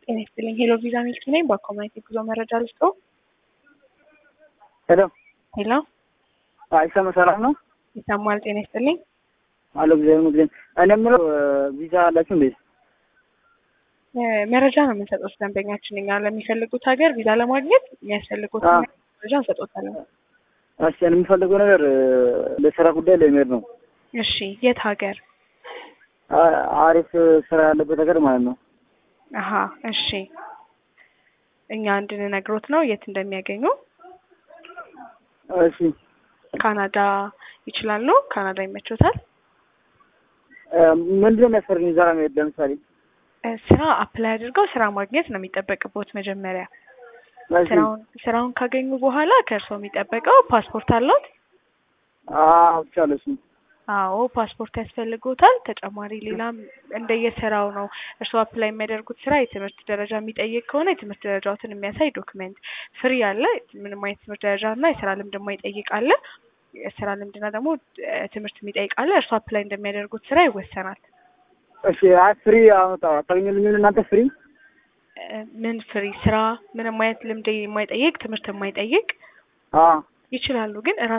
ጤና ይስጥልኝ። ሄሎ ቪዛ ሚልክ ነኝ። በኮሚኒቲ ጉዞ መረጃ ልስጦ። ሄሎ ሄሎ፣ አይሰማ ሰላም ነው? ይሰማል። ጤና ይስጥልኝ። አሎ ጊዜ እኔ የምለው ቪዛ አላችሁ እንዴ? መረጃ ነው የምንሰጠው ደንበኛችን እኛ ለሚፈልጉት ሀገር ቪዛ ለማግኘት የሚያስፈልጉት መረጃ እንሰጦታለን። እሺ፣ እኔ የምፈልገው ነገር ለስራ ጉዳይ ለመሄድ ነው። እሺ፣ የት ሀገር? አሪፍ ስራ ያለበት ሀገር ማለት ነው። አሀ፣ እሺ። እኛ እንድንነግሮት ነው የት እንደሚያገኙ። እሺ፣ ካናዳ ይችላሉ? ካናዳ ይመቾታል? ምንድነው የሚያስፈልገኝ ዛሬ መሄድ? ለምሳሌ ስራ አፕላይ አድርገው ስራ ማግኘት ነው የሚጠበቅቦት መጀመሪያ። ስራውን ካገኙ በኋላ ከእርስዎ የሚጠበቀው ፓስፖርት አለዎት? አዎ ብቻለሁ። አዎ ፓስፖርት ያስፈልጎታል። ተጨማሪ ሌላም እንደየስራው ነው። እርስዎ አፕላይ የሚያደርጉት ስራ የትምህርት ደረጃ የሚጠይቅ ከሆነ የትምህርት ደረጃዎትን የሚያሳይ ዶክመንት ፍሪ አለ። ምንም አይነት ትምህርት ደረጃና የስራ ልምድ የማይጠይቅ አለ። የስራ ልምድና ደግሞ ትምህርት የሚጠይቅ አለ። እርስዎ አፕላይ እንደሚያደርጉት ስራ ይወሰናል። እሺ፣ ፍሪ አታገኙልኝም እናንተ? ፍሪ ምን ፍሪ? ስራ ምንም አይነት ልምድ የማይጠይቅ ትምህርት የማይጠይቅ ይችላሉ ግን